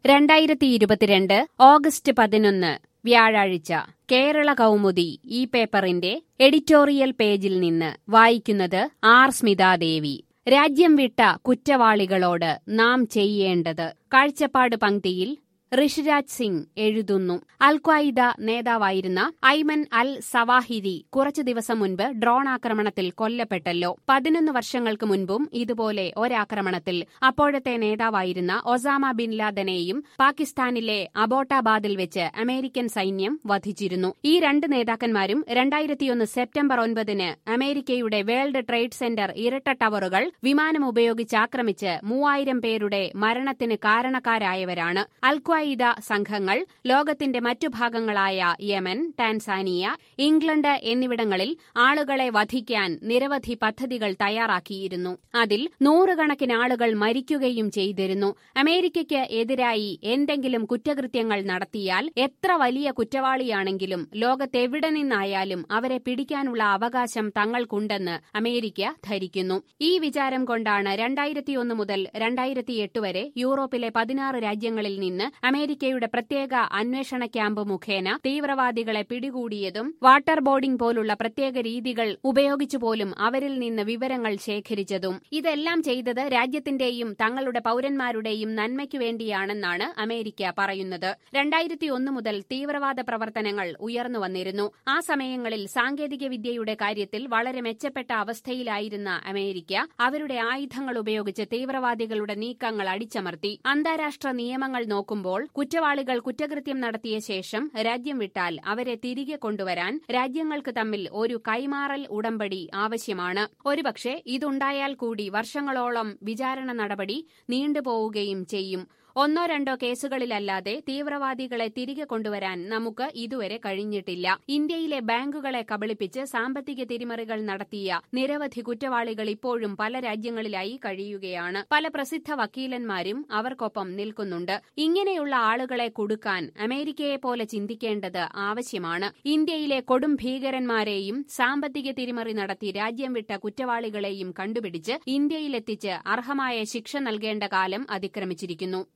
2022 August 11 വ്യാഴാഴ്ച കേരള കൗമുദി ഈ പേപ്പറിന്റെ എഡിറ്റോറിയൽ പേജിൽ നിന്ന് വായിക്കുന്നത് ആർ സ്മിതാദേവി. രാജ്യം വിട്ട കുറ്റവാളികളോട് നാം ചെയ്യേണ്ടത്. കാഴ്ചപ്പാട് പങ്ക്തിയിൽ ഋഷിരാജ് സിംഗ് എഴുതുന്നു. അൽ-ഖ്വായിദ നേതാവായിരുന്ന ഐമൻ അൽ സവാഹിരി കുറച്ചു ദിവസം മുൻപ് ഡ്രോൺ ആക്രമണത്തിൽ കൊല്ലപ്പെട്ടല്ലോ. 11 വർഷങ്ങൾക്ക് മുൻപും ഇതുപോലെ ഒരാക്രമണത്തിൽ അപ്പോഴത്തെ നേതാവായിരുന്ന ഒസാമ ബിൻ ലാദനെയും പാകിസ്ഥാനിലെ അബോട്ടാബാദിൽ വെച്ച് അമേരിക്കൻ സൈന്യം വധിച്ചിരുന്നു. ഈ രണ്ട് നേതാക്കന്മാരും 2001 സെപ്റ്റംബർ 9-ന് അമേരിക്കയുടെ വേൾഡ് ട്രേഡ് സെന്റർ ഇരട്ട ടവറുകൾ വിമാനം ഉപയോഗിച്ച് ആക്രമിച്ച് 3000 പേരുടെ മരണത്തിന് കാരണക്കാരായവരാണ്. അൽ-ഖ്വായിദ സംഘങ്ങൾ ലോകത്തിന്റെ മറ്റു ഭാഗങ്ങളായ യമൻ, ടാൻസാനിയ, ഇംഗ്ലണ്ട് എന്നിവിടങ്ങളിൽ ആളുകളെ വധിക്കാൻ നിരവധി പദ്ധതികൾ തയ്യാറാക്കിയിരുന്നു. അതിൽ നൂറുകണക്കിന് ആളുകൾ മരിക്കുകയും ചെയ്തിരുന്നു. അമേരിക്കയ്ക്ക് എതിരായി എന്തെങ്കിലും കുറ്റകൃത്യങ്ങൾ നടത്തിയാൽ എത്ര വലിയ കുറ്റവാളിയാണെങ്കിലും ലോകത്തെവിടെ നിന്നായാലും അവരെ പിടിക്കാനുള്ള അവകാശം തങ്ങൾക്കുണ്ടെന്ന് അമേരിക്ക ധരിക്കുന്നു. ഈ വിചാരം കൊണ്ടാണ് 2001 മുതൽ 2008 വരെ യൂറോപ്പിലെ 16 രാജ്യങ്ങളിൽ നിന്ന് അമേരിക്കയുടെ പ്രത്യേക അന്വേഷണ ക്യാമ്പ് മുഖേന തീവ്രവാദികളെ പിടികൂടിയതും വാട്ടർ ബോർഡിംഗ് പോലുള്ള പ്രത്യേക രീതികൾ ഉപയോഗിച്ചു പോലും അവരിൽ നിന്ന് വിവരങ്ങൾ ശേഖരിച്ചതും. ഇതെല്ലാം ചെയ്തത് രാജ്യത്തിന്റെയും തങ്ങളുടെ പൌരന്മാരുടെയും നന്മയ്ക്കു വേണ്ടിയാണെന്നാണ് അമേരിക്ക പറയുന്നത്. 2001 മുതൽ തീവ്രവാദ പ്രവർത്തനങ്ങൾ ഉയർന്നു വന്നിരുന്നു. ആ സമയങ്ങളിൽ സാങ്കേതിക വിദ്യയുടെ കാര്യത്തിൽ വളരെ മെച്ചപ്പെട്ട അവസ്ഥയിലായിരുന്ന അമേരിക്ക അവരുടെ ആയുധങ്ങൾ ഉപയോഗിച്ച് തീവ്രവാദികളുടെ നീക്കങ്ങൾ അടിച്ചമർത്തി. അന്താരാഷ്ട്ര നിയമങ്ങൾ നോക്കുമ്പോൾ കുറ്റവാളികൾ കുറ്റകൃത്യം നടത്തിയ ശേഷം രാജ്യം വിട്ടാൽ അവരെ തിരികെ കൊണ്ടുവരാൻ രാജ്യങ്ങൾക്ക് തമ്മിൽ ഒരു കൈമാറൽ ഉടമ്പടി ആവശ്യമാണ്. ഒരുപക്ഷെ ഇതുണ്ടായാൽ കൂടി വർഷങ്ങളോളം വിചാരണ നടപടി നീണ്ടുപോവുകയും ചെയ്യും. 1-2 കേസുകളിലല്ലാതെ തീവ്രവാദികളെ തിരികെ കൊണ്ടുവരാൻ നമുക്ക് ഇതുവരെ കഴിഞ്ഞിട്ടില്ല. ഇന്ത്യയിലെ ബാങ്കുകളെ കബളിപ്പിച്ച് സാമ്പത്തിക തിരിമറികൾ നടത്തിയ നിരവധി കുറ്റവാളികൾ ഇപ്പോഴും പല രാജ്യങ്ങളിലായി കഴിയുകയാണ്. പല പ്രസിദ്ധ വക്കീലന്മാരും അവർക്കൊപ്പം നിൽക്കുന്നുണ്ട്. ഇങ്ങനെയുള്ള ആളുകളെ കുടുക്കാൻ അമേരിക്കയെപ്പോലെ ചിന്തിക്കേണ്ടത് ആവശ്യമാണ്. ഇന്ത്യയിലെ കൊടും ഭീകരന്മാരെയും സാമ്പത്തിക തിരിമറി നടത്തി രാജ്യം വിട്ട കുറ്റവാളികളെയും കണ്ടുപിടിച്ച് ഇന്ത്യയിലെത്തിച്ച് അർഹമായ ശിക്ഷ നൽകേണ്ട കാലം അതിക്രമിച്ചിരിക്കുന്നു.